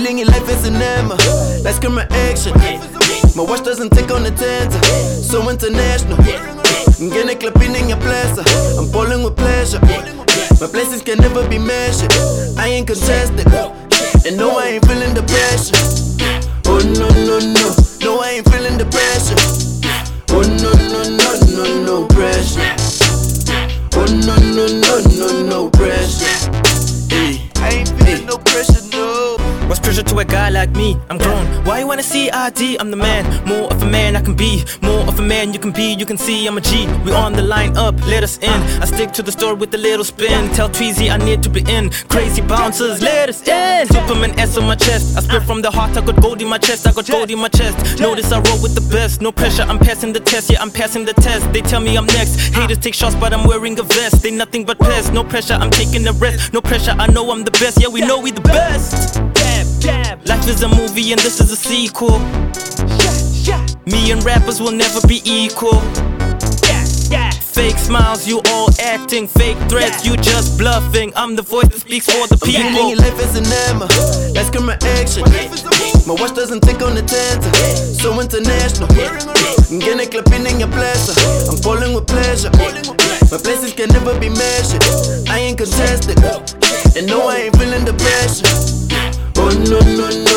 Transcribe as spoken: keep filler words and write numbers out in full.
Feeling in life is an emma, let's get my action. My watch doesn't take on the tenter, so international. Getting clapping in your plaza, I'm balling with pleasure. My blessings can never be measured, I ain't contested. And no, I ain't feeling the pressure. Oh no, no, no, no, I ain't feeling the pressure. Oh no, no, no, no, no pressure. Oh no, no, no, no, no pressure. Hey, I ain't feeling no pressure, no. What's pressure to a guy like me? I'm grown. Why you wanna see I D? I'm the man. More of a man I can be. More of a man you can be. You can see I'm a G. We on the line up, let us in. I stick to the story with a little spin. Tell Tweezy I need to be in. Crazy bouncers, let us in. Superman S on my chest. I spit from the heart. I got gold in my chest. I got gold in my chest. Notice I roll with the best. No pressure, I'm passing the test. Yeah, I'm passing the test. They tell me I'm next. Haters take shots, but I'm wearing a vest. They nothing but pests. No pressure, I'm taking a rest. No pressure, I know I'm the best. Yeah, we know we the best. Life is a movie and this is a sequel. Me and rappers will never be equal. Fake smiles, you all acting. Fake threats, you just bluffing. I'm the voice that speaks for the people. Feeling in life is an emma, let's get my action. My watch doesn't take on the tenter, so international. Getting clapping in your plaza, I'm balling with pleasure. My blessings can never be measured, I ain't contested. And no, I ain't feeling the pressure. Oh no, no, no,